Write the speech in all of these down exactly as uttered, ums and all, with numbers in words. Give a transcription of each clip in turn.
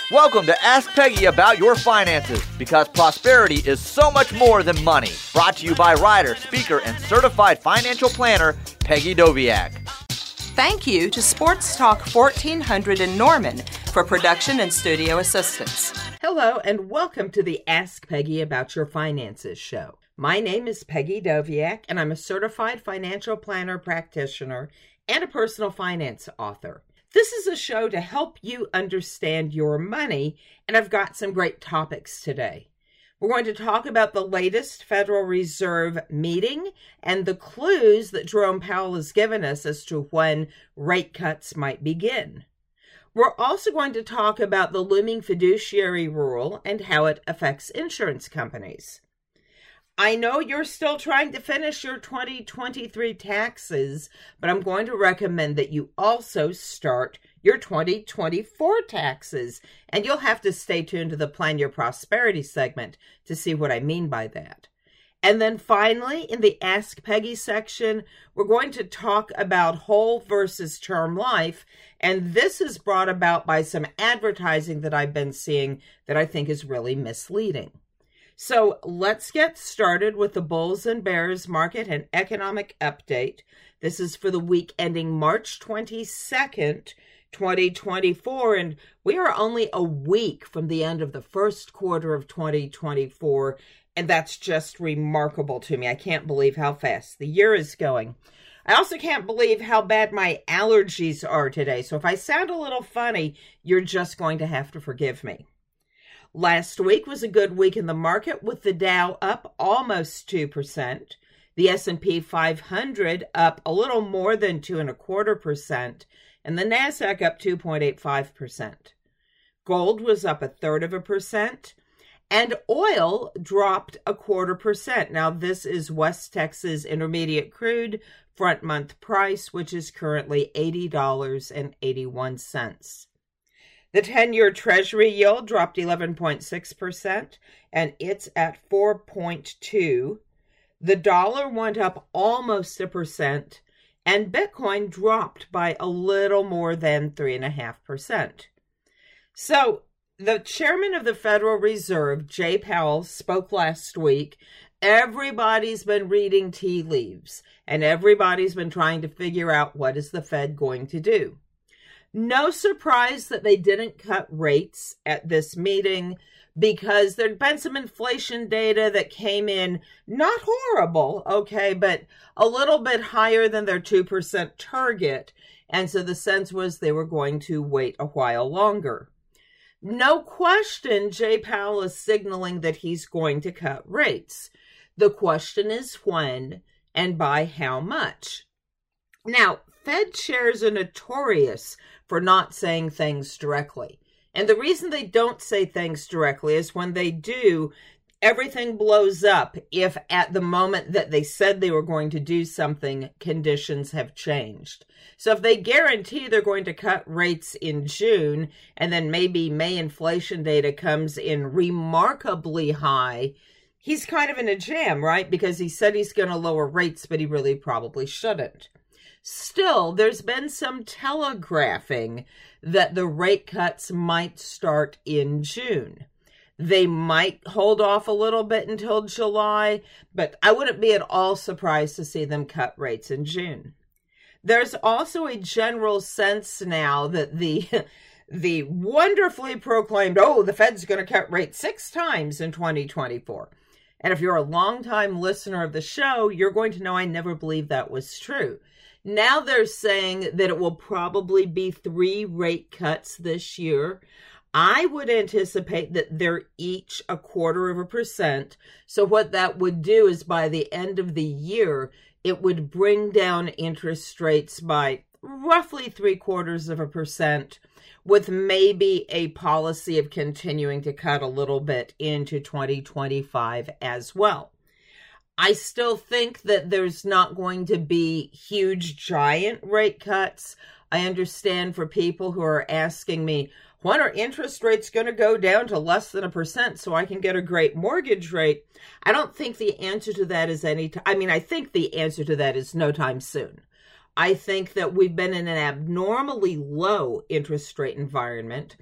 Welcome to Ask Peggy About Your Finances, because prosperity is so much more than money. Brought to you by writer, speaker, and certified financial planner, Peggy Doviak. Thank you to Sports Talk fourteen hundred in Norman for production and studio assistance. Hello, and welcome to the Ask Peggy About Your Finances show. My name is Peggy Doviak, and I'm a certified financial planner practitioner and a personal finance author. This is a show to help you understand your money, and I've got some great topics today. We're going to talk about the latest Federal Reserve meeting and the clues that Jerome Powell has given us as to when rate cuts might begin. We're also going to talk about the looming fiduciary rule and how it affects insurance companies. I know you're still trying to finish your twenty twenty-three taxes, but I'm going to recommend that you also start your twenty twenty-four taxes, and you'll have to stay tuned to the Plan Your Prosperity segment to see what I mean by that. And then finally, in the Ask Peggy section, we're going to talk about whole versus term life, and this is brought about by some advertising that I've been seeing that I think is really misleading. So let's get started with the Bulls and Bears market and economic update. This is for the week ending March twenty-second, twenty twenty-four, and we are only a week from the end of the first quarter of twenty twenty-four, and that's just remarkable to me. I can't believe how fast the year is going. I also can't believe how bad my allergies are today, so if I sound a little funny, you're just going to have to forgive me. Last week was a good week in the market, with the Dow up almost two percent, the S and P five hundred up a little more than two and a quarter percent, and the NASDAQ up two point eight five percent. Gold was up a third of a percent, and oil dropped a quarter percent. Now, this is West Texas Intermediate Crude front month price, which is currently eighty dollars and eighty-one cents. The ten-year Treasury yield dropped eleven point six percent, and it's at four point two. The dollar went up almost a percent, and Bitcoin dropped by a little more than three point five percent. So, the chairman of the Federal Reserve, Jay Powell, spoke last week. Everybody's been reading tea leaves, and everybody's been trying to figure out what is the Fed going to do. No surprise that they didn't cut rates at this meeting, because there'd been some inflation data that came in not horrible, okay, but a little bit higher than their two percent target. And so the sense was they were going to wait a while longer. No question, Jay Powell is signaling that he's going to cut rates. The question is when and by how much. Now, Fed chairs are notorious for not saying things directly. And the reason they don't say things directly is when they do, everything blows up if at the moment that they said they were going to do something, conditions have changed. So if they guarantee they're going to cut rates in June, and then maybe May inflation data comes in remarkably high, he's kind of in a jam, right? Because he said he's going to lower rates, but he really probably shouldn't. Still, there's been some telegraphing that the rate cuts might start in June. They might hold off a little bit until July, but I wouldn't be at all surprised to see them cut rates in June. There's also a general sense now that the the wonderfully proclaimed, oh, the Fed's going to cut rates six times in twenty twenty-four. And if you're a longtime listener of the show, you're going to know I never believed that was true. Now they're saying that it will probably be three rate cuts this year. I would anticipate that they're each a quarter of a percent. So what that would do is by the end of the year, it would bring down interest rates by roughly three quarters of a percent, with maybe a policy of continuing to cut a little bit into twenty twenty-five as well. I still think that there's not going to be huge, giant rate cuts. I understand for people who are asking me, when are interest rates going to go down to less than a percent so I can get a great mortgage rate? I don't think the answer to that is any time. I mean, I think the answer to that is no time soon. I think that we've been in an abnormally low interest rate environment.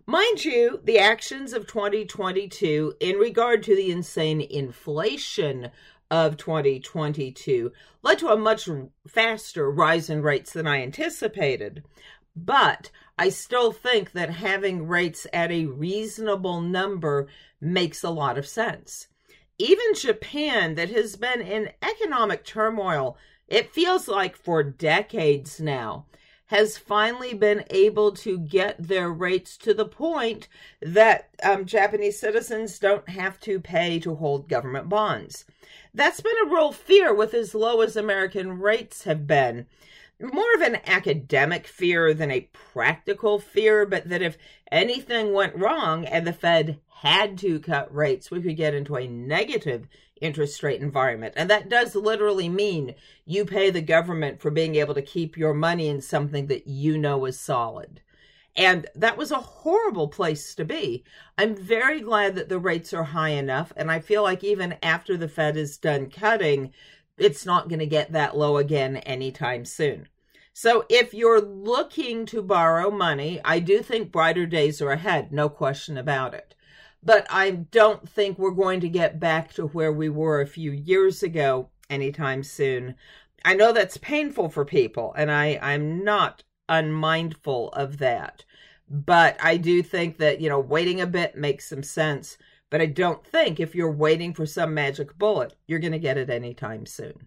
Mind you, the actions of twenty twenty-two in regard to the insane inflation of twenty twenty-two led to a much faster rise in rates than I anticipated. But I still think that having rates at a reasonable number makes a lot of sense. Even Japan, that has been in economic turmoil, it feels like for decades now, has finally been able to get their rates to the point that um, Japanese citizens don't have to pay to hold government bonds. That's been a real fear with as low as American rates have been. More of an academic fear than a practical fear, but that if anything went wrong and the Fed had to cut rates, we could get into a negative interest rate environment. And that does literally mean you pay the government for being able to keep your money in something that you know is solid. And that was a horrible place to be. I'm very glad that the rates are high enough, and I feel like even after the Fed is done cutting, it's not going to get that low again anytime soon. So if you're looking to borrow money, I do think brighter days are ahead, no question about it. But I don't think we're going to get back to where we were a few years ago anytime soon. I know that's painful for people, and I, I'm not unmindful of that. But I do think that, you know, waiting a bit makes some sense. But I don't think if you're waiting for some magic bullet, you're going to get it anytime soon.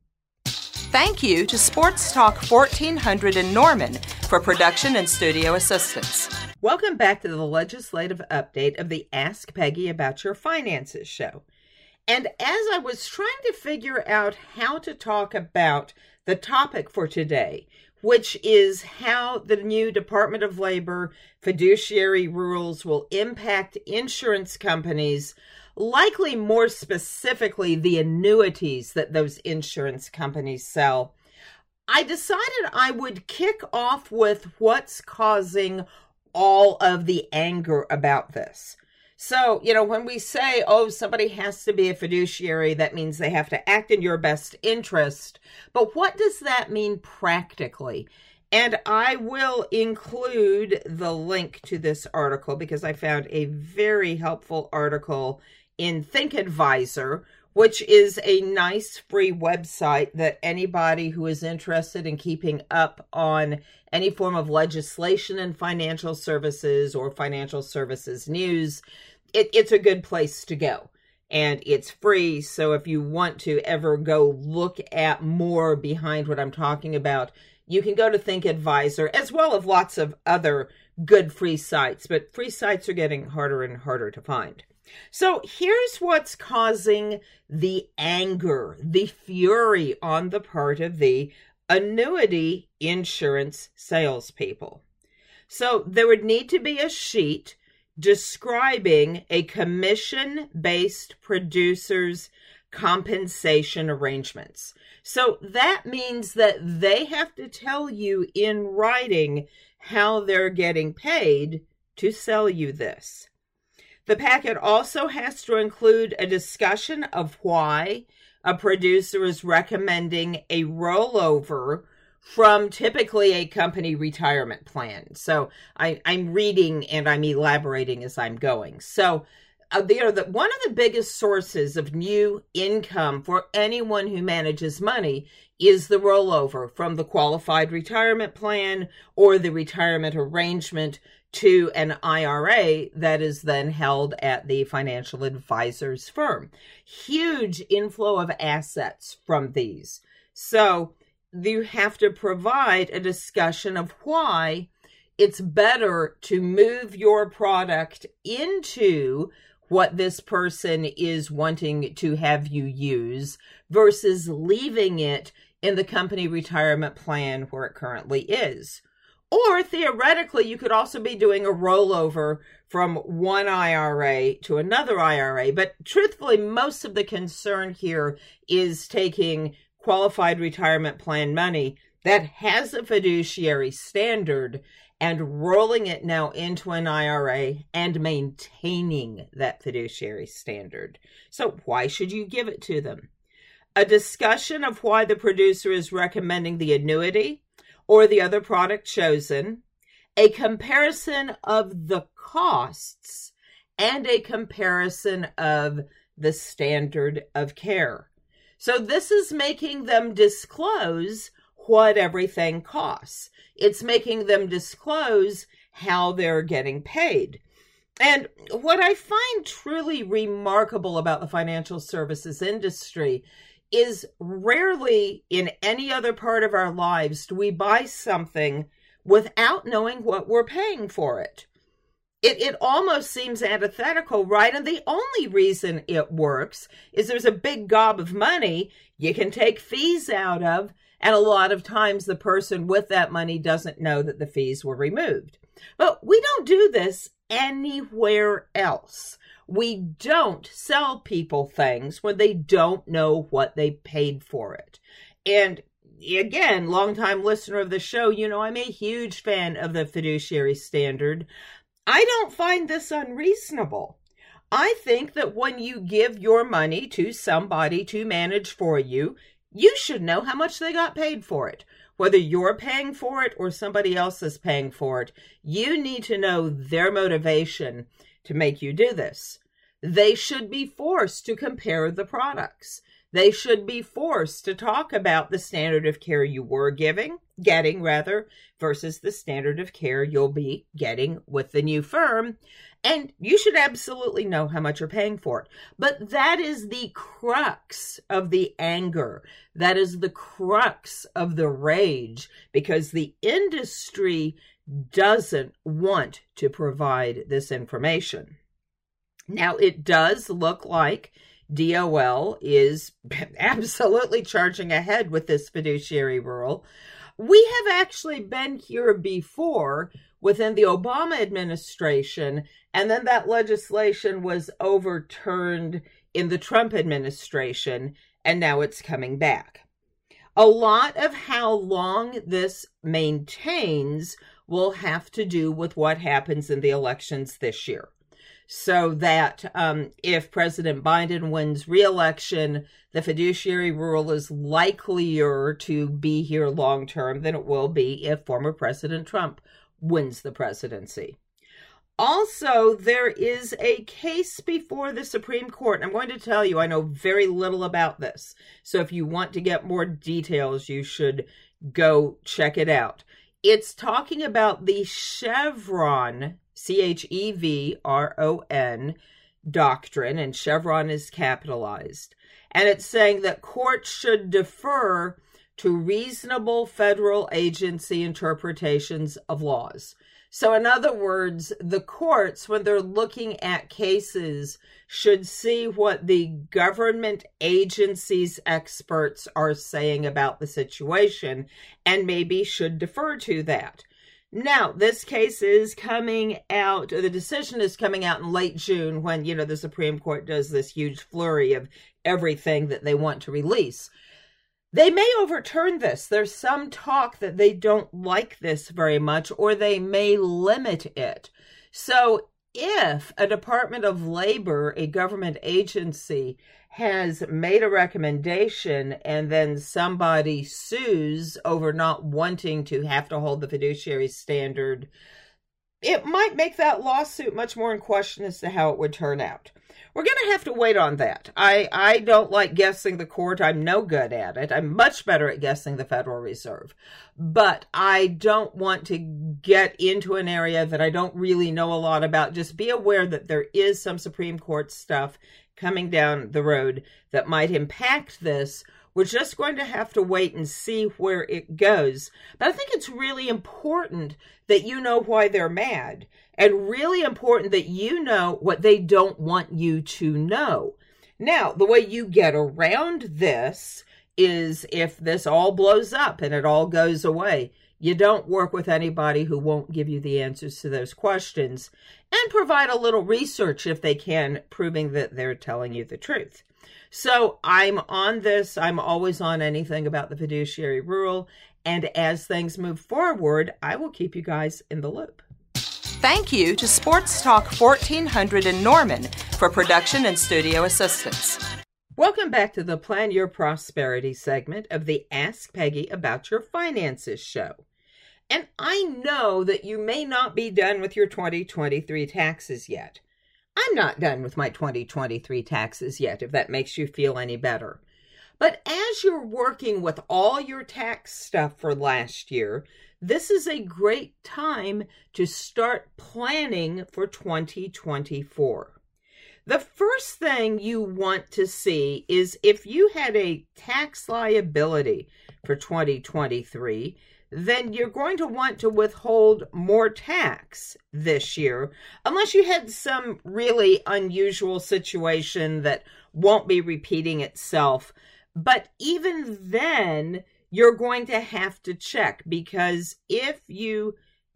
Thank you to Sports Talk fourteen hundred in Norman for production and studio assistance. Welcome back to the legislative update of the Ask Peggy About Your Finances show. And as I was trying to figure out how to talk about the topic for today, which is how the new Department of Labor fiduciary rules will impact insurance companies, likely more specifically the annuities that those insurance companies sell, I decided I would kick off with what's causing all of the anger about this. So, you know, when we say, oh, somebody has to be a fiduciary, that means they have to act in your best interest. But what does that mean practically? And I will include the link to this article because I found a very helpful article in ThinkAdvisor, which is a nice free website that anybody who is interested in keeping up on any form of legislation in financial services or financial services news, it, it's a good place to go. And it's free, so if you want to ever go look at more behind what I'm talking about, you can go to ThinkAdvisor, as well as lots of other good free sites. But free sites are getting harder and harder to find. So here's what's causing the anger, the fury on the part of the annuity insurance salespeople. So there would need to be a sheet describing a commission-based producer's compensation arrangements. So that means that they have to tell you in writing how they're getting paid to sell you this. The packet also has to include a discussion of why a producer is recommending a rollover from typically a company retirement plan. So I, I'm reading and I'm elaborating as I'm going. So uh, you know, the, one of the biggest sources of new income for anyone who manages money is the rollover from the qualified retirement plan or the retirement arrangement to an I R A that is then held at the financial advisor's firm. Huge inflow of assets from these. So you have to provide a discussion of why it's better to move your product into what this person is wanting to have you use versus leaving it in the company retirement plan where it currently is. Or theoretically, you could also be doing a rollover from one I R A to another I R A. But truthfully, most of the concern here is taking qualified retirement plan money that has a fiduciary standard and rolling it now into an I R A and maintaining that fiduciary standard. So why should you give it to them? A discussion of why the producer is recommending the annuity or the other product chosen, a comparison of the costs and a comparison of the standard of care. So this is making them disclose what everything costs. It's making them disclose how they're getting paid. And what I find truly remarkable about the financial services industry is rarely in any other part of our lives do we buy something without knowing what we're paying for it. It it almost seems antithetical, right? And the only reason it works is there's a big gob of money you can take fees out of, and a lot of times the person with that money doesn't know that the fees were removed. But we don't do this anywhere else. We don't sell people things when they don't know what they paid for it. And again, longtime listener of the show, you know I'm a huge fan of the fiduciary standard. I don't find this unreasonable. I think that when you give your money to somebody to manage for you, you should know how much they got paid for it. Whether you're paying for it or somebody else is paying for it, you need to know their motivation to make you do this. They should be forced to compare the products. They should be forced to talk about the standard of care you were giving, getting rather, versus the standard of care you'll be getting with the new firm. And you should absolutely know how much you're paying for it. But that is the crux of the anger. That is the crux of the rage, because the industry doesn't want to provide this information. Now, it does look like D O L is absolutely charging ahead with this fiduciary rule. We have actually been here before within the Obama administration, and then that legislation was overturned in the Trump administration, and now it's coming back. A lot of how long this maintains will have to do with what happens in the elections this year. So that um, if President Biden wins re-election, the fiduciary rule is likelier to be here long-term than it will be if former President Trump wins the presidency. Also, there is a case before the Supreme Court. I'm going to tell you, I know very little about this. So if you want to get more details, you should go check it out. It's talking about the Chevron, C H E V R O N, doctrine, and Chevron is capitalized. And it's saying that courts should defer to reasonable federal agency interpretations of laws. So in other words, the courts, when they're looking at cases, should see what the government agencies' experts are saying about the situation and maybe should defer to that. Now, this case is coming out, or the decision is coming out in late June when, you know, the Supreme Court does this huge flurry of everything that they want to release. They may overturn this. There's some talk that they don't like this very much, or they may limit it. So if a Department of Labor, a government agency, has made a recommendation and then somebody sues over not wanting to have to hold the fiduciary standard, it might make that lawsuit much more in question as to how it would turn out. We're going to have to wait on that. I, I don't like guessing the court. I'm no good at it. I'm much better at guessing the Federal Reserve. But I don't want to get into an area that I don't really know a lot about. Just be aware that there is some Supreme Court stuff coming down the road that might impact this. We're just going to have to wait and see where it goes. But I think it's really important that you know why they're mad, and really important that you know what they don't want you to know. Now, the way you get around this is if this all blows up and it all goes away, you don't work with anybody who won't give you the answers to those questions, and provide a little research if they can, proving that they're telling you the truth. So I'm on this. I'm always on anything about the fiduciary rule. And as things move forward, I will keep you guys in the loop. Thank you to Sports Talk fourteen hundred in Norman for production and studio assistance. Welcome back to the Plan Your Prosperity segment of the Ask Peggy About Your Finances show. And I know that you may not be done with your twenty twenty-three taxes yet. I'm not done with my twenty twenty-three taxes yet, if that makes you feel any better. But as you're working with all your tax stuff for last year, this is a great time to start planning for twenty twenty-four. The first thing you want to see is if you had a tax liability for twenty twenty-three, then you're going to want to withhold more tax this year, unless you had some really unusual situation that won't be repeating itself. But even then, you're going to have to check, because if you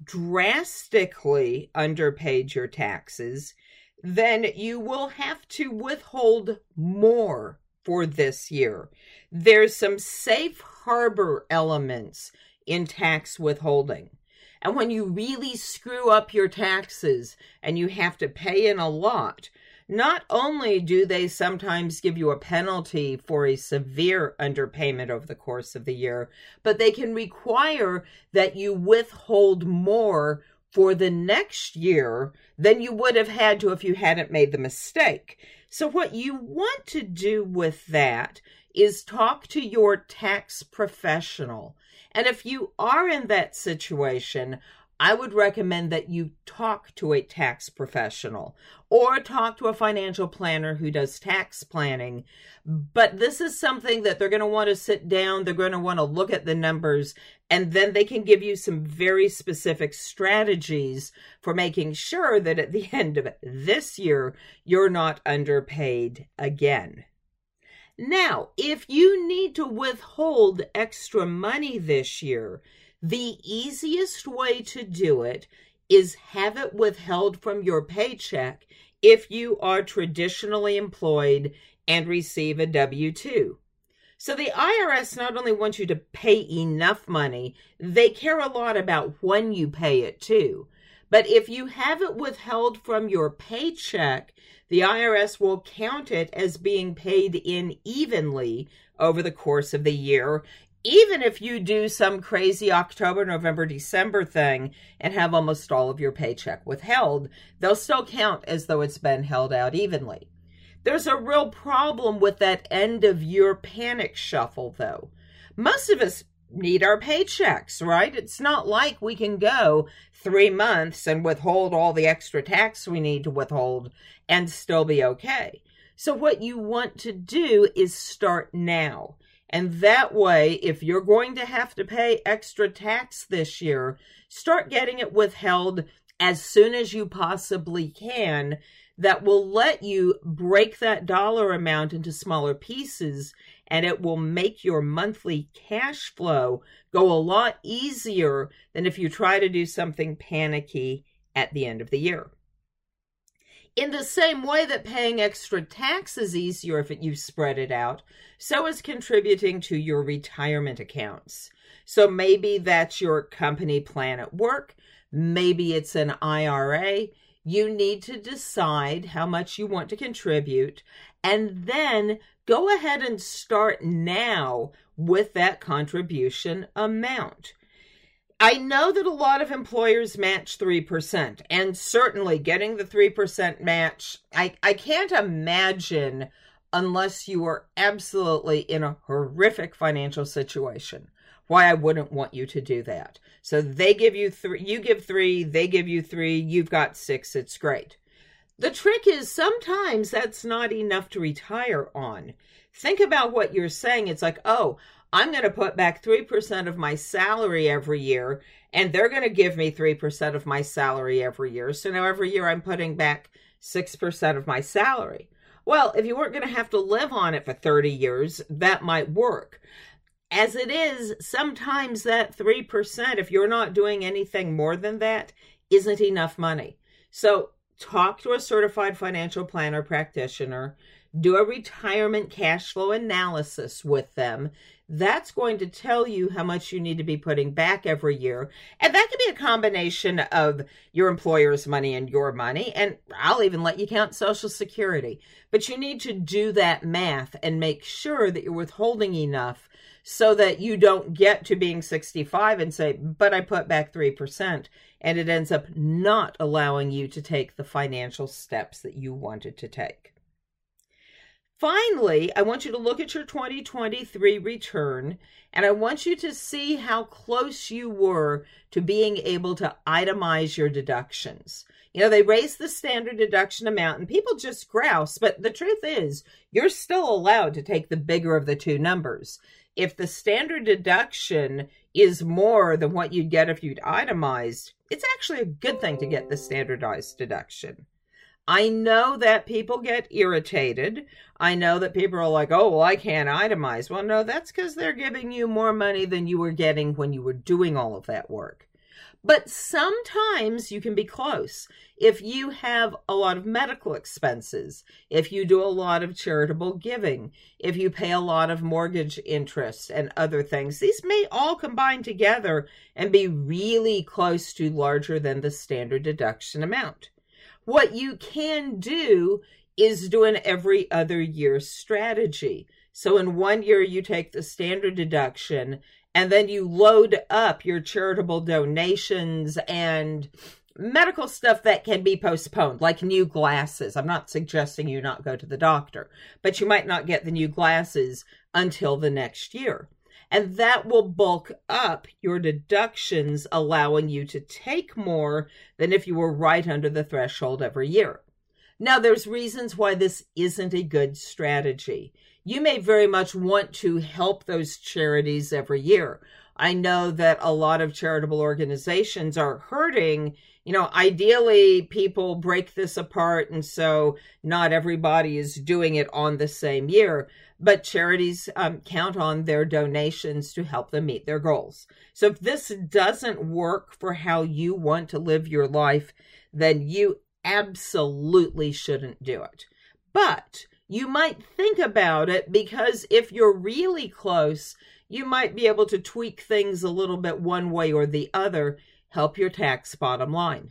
drastically underpaid your taxes, then you will have to withhold more for this year. There's some safe harbor elements in tax withholding. And when you really screw up your taxes and you have to pay in a lot, not only do they sometimes give you a penalty for a severe underpayment over the course of the year, but they can require that you withhold more for the next year than you would have had to if you hadn't made the mistake. So what you want to do with that is talk to your tax professional. And if you are in that situation, I would recommend that you talk to a tax professional or talk to a financial planner who does tax planning. But this is something that they're going to want to sit down, they're going to want to look at the numbers, and then they can give you some very specific strategies for making sure that at the end of this year, you're not underpaid again. Now, if you need to withhold extra money this year, the easiest way to do it is have it withheld from your paycheck if you are traditionally employed and receive a W two. So the I R S not only wants you to pay enough money, they care a lot about when you pay it too. But if you have it withheld from your paycheck, the I R S will count it as being paid in evenly over the course of the year, even if you do some crazy October, November, December thing and have almost all of your paycheck withheld, they'll still count as though it's been held out evenly. There's a real problem with that end of year panic shuffle, though. Most of us need our paychecks, right? It's not like we can go three months and withhold all the extra tax we need to withhold and still be okay. So what you want to do is start now. And that way, if you're going to have to pay extra tax this year, start getting it withheld as soon as you possibly can. That will let you break that dollar amount into smaller pieces, and it will make your monthly cash flow go a lot easier than if you try to do something panicky at the end of the year. In the same way that paying extra tax is easier if you spread it out, so is contributing to your retirement accounts. So maybe that's your company plan at work, maybe it's an I R A. You need to decide how much you want to contribute, and then go ahead and start now with that contribution amount. I know that a lot of employers match three percent, and certainly getting the three percent match, I, I can't imagine unless you are absolutely in a horrific financial situation, why I wouldn't want you to do that. So they give you three, you give three, they give you three, you've got six, it's great. The trick is sometimes that's not enough to retire on. Think about what you're saying. It's like, oh, I'm going to put back three percent of my salary every year, and they're going to give me three percent of my salary every year. So now every year I'm putting back six percent of my salary. Well, if you weren't going to have to live on it for thirty years, that might work. As it is, sometimes that three percent, if you're not doing anything more than that, isn't enough money. So talk to a certified financial planner practitioner. Do a retirement cash flow analysis with them. That's going to tell you how much you need to be putting back every year. And that can be a combination of your employer's money and your money. And I'll even let you count Social Security. But you need to do that math and make sure that you're withholding enough so that you don't get to being sixty-five and say, but I put back three percent. And it ends up not allowing you to take the financial steps that you wanted to take. Finally, I want you to look at your twenty twenty-three return, and I want you to see how close you were to being able to itemize your deductions. You know, they raised the standard deduction amount, and people just grouse, but the truth is, you're still allowed to take the bigger of the two numbers. If the standard deduction is more than what you'd get if you'd itemized, it's actually a good thing to get the standardized deduction. I know that people get irritated. I know that people are like, oh, well, I can't itemize. Well, no, that's because they're giving you more money than you were getting when you were doing all of that work. But sometimes you can be close. If you have a lot of medical expenses, if you do a lot of charitable giving, if you pay a lot of mortgage interest and other things, these may all combine together and be really close to larger than the standard deduction amount. What you can do is do an every other year strategy. So in one year, you take the standard deduction and then you load up your charitable donations and medical stuff that can be postponed, like new glasses. I'm not suggesting you not go to the doctor, but you might not get the new glasses until the next year. And that will bulk up your deductions, allowing you to take more than if you were right under the threshold every year. Now, there's reasons why this isn't a good strategy. You may very much want to help those charities every year. I know that a lot of charitable organizations are hurting. You know, ideally, people break this apart, and so not everybody is doing it on the same year. But charities um, count on their donations to help them meet their goals. So if this doesn't work for how you want to live your life, then you absolutely shouldn't do it. But you might think about it, because if you're really close, you might be able to tweak things a little bit one way or the other, help your tax bottom line.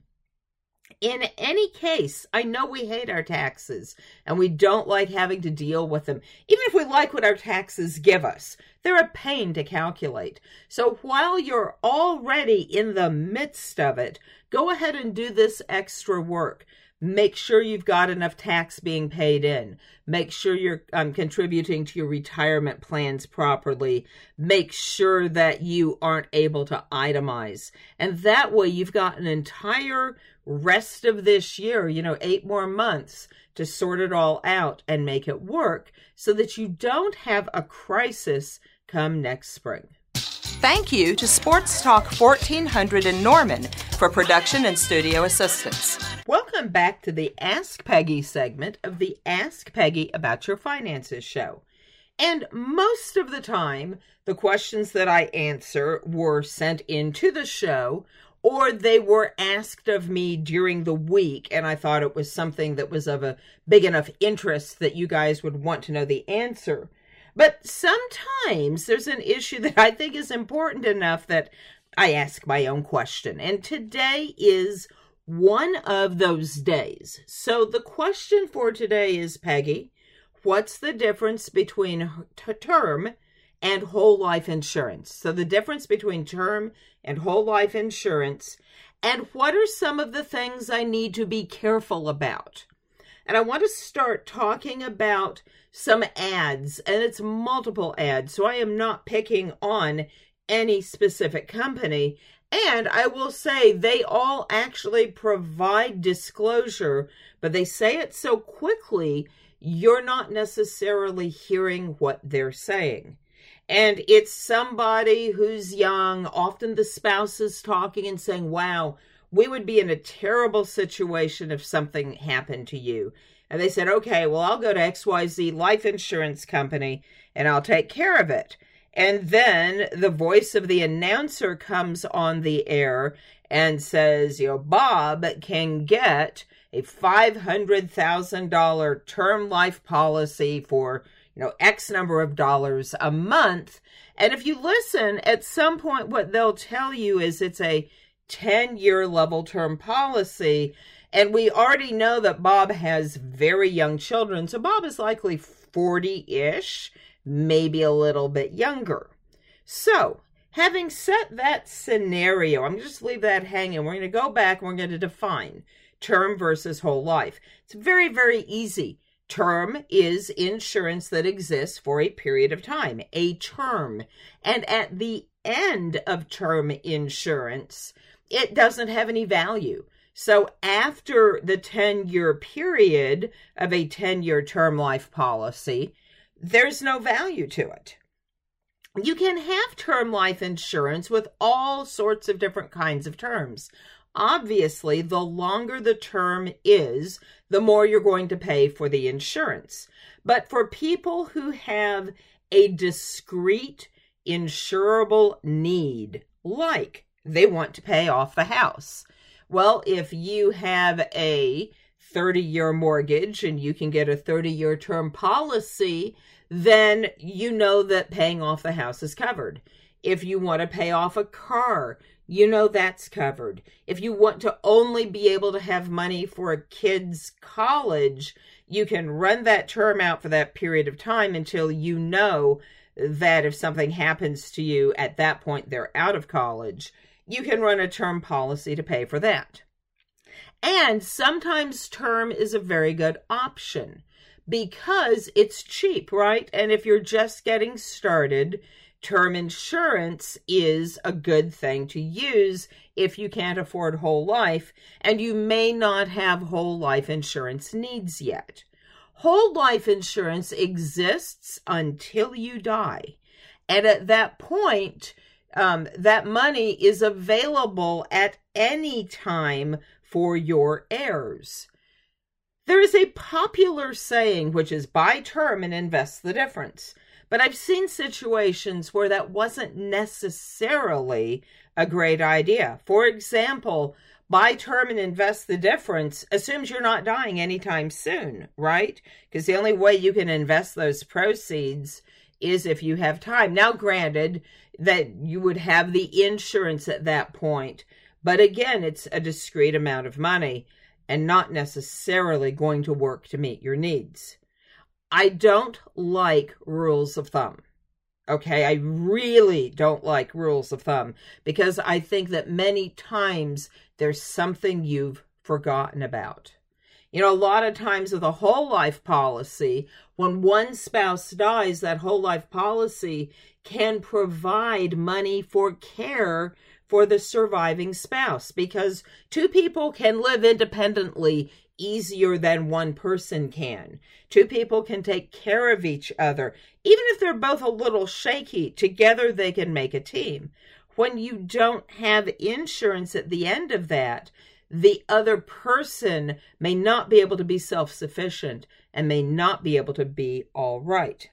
In any case, I know we hate our taxes and we don't like having to deal with them. Even if we like what our taxes give us, they're a pain to calculate. So while you're already in the midst of it, go ahead and do this extra work. Make sure you've got enough tax being paid in. Make sure you're um, contributing to your retirement plans properly. Make sure that you aren't able to itemize. And that way you've got an entire rest of this year, you know, eight more months to sort it all out and make it work so that you don't have a crisis come next spring. Thank you to Sports Talk fourteen hundred in Norman for production and studio assistance. Welcome back to the Ask Peggy segment of the Ask Peggy About Your Finances show. And most of the time, the questions that I answer were sent into the show, or they were asked of me during the week, and I thought it was something that was of a big enough interest that you guys would want to know the answer. But sometimes there's an issue that I think is important enough that I ask my own question. And today is one of those days. So the question for today is, Peggy, what's the difference between t- term and whole life insurance? So the difference between term and whole life insurance, and what are some of the things I need to be careful about? And I want to start talking about some ads, and it's multiple ads, so I am not picking on any specific company. And I will say they all actually provide disclosure, but they say it so quickly, you're not necessarily hearing what they're saying. And it's somebody who's young, often the spouse is talking and saying, wow, we would be in a terrible situation if something happened to you. And they said, okay, well, I'll go to X Y Z life insurance company and I'll take care of it. And then the voice of the announcer comes on the air and says, you know, Bob can get a five hundred thousand dollars term life policy for, you know, X number of dollars a month. And if you listen, at some point what they'll tell you is it's a ten-year level term policy. And we already know that Bob has very young children. So Bob is likely forty-ish, maybe a little bit younger. So having set that scenario, I'm going to just leave that hanging. We're going to go back and we're going to define term versus whole life. It's very, very easy. Term is insurance that exists for a period of time, a term. And at the end of term insurance, it doesn't have any value. So after the ten-year period of a ten-year term life policy, there's no value to it. You can have term life insurance with all sorts of different kinds of terms. Obviously, the longer the term is, the more you're going to pay for the insurance. But for people who have a discrete insurable need, like they want to pay off the house, well, if you have a thirty-year mortgage and you can get a thirty-year term policy, then you know that paying off the house is covered. If you want to pay off a car, you know that's covered. If you want to only be able to have money for a kid's college, you can run that term out for that period of time until you know that if something happens to you at that point, they're out of college. You can run a term policy to pay for that. And sometimes term is a very good option because it's cheap, right? And if you're just getting started, term insurance is a good thing to use if you can't afford whole life and you may not have whole life insurance needs yet. Whole life insurance exists until you die. And at that point, um, that money is available at any time for your heirs. There is a popular saying, which is buy term and invest the difference. But I've seen situations where that wasn't necessarily a great idea. For example, buy term and invest the difference assumes you're not dying anytime soon, right? Because the only way you can invest those proceeds is if you have time. Now, granted that you would have the insurance at that point, but again, it's a discrete amount of money and not necessarily going to work to meet your needs. I don't like rules of thumb. Okay, I really don't like rules of thumb because I think that many times there's something you've forgotten about. You know, a lot of times with a whole life policy, when one spouse dies, that whole life policy can provide money for care for the surviving spouse because two people can live independently easier than one person can. Two people can take care of each other. Even if they're both a little shaky, together they can make a team. When you don't have insurance at the end of that, the other person may not be able to be self-sufficient and may not be able to be all right.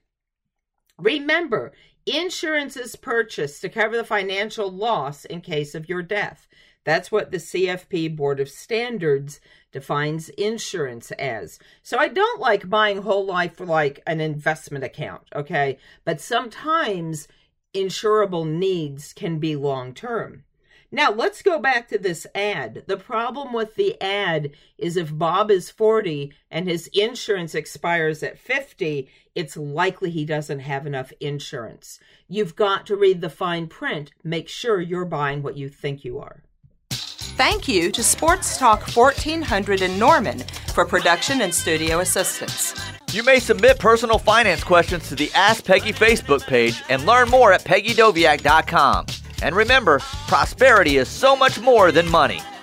Remember, insurance is purchased to cover the financial loss in case of your death. That's what the C F P Board of Standards defines insurance as. So I don't like buying whole life for like an investment account, okay? But sometimes insurable needs can be long-term. Now, let's go back to this ad. The problem with the ad is if Bob is forty and his insurance expires at fifty, it's likely he doesn't have enough insurance. You've got to read the fine print. Make sure you're buying what you think you are. Thank you to Sports Talk fourteen hundred in Norman for production and studio assistance. You may submit personal finance questions to the Ask Peggy Facebook page and learn more at peggy doviak dot com. And remember, prosperity is so much more than money.